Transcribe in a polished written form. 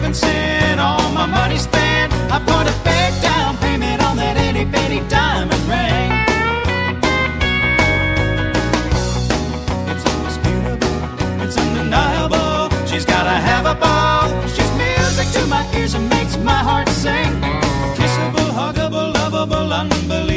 haven't seen all my money spent. I put a big down payment on that itty bitty diamond ring. It's indisputable, it's undeniable. She's gotta have a ball. She's music to my ears and makes my heart sing. Kissable, huggable, lovable, unbelievable.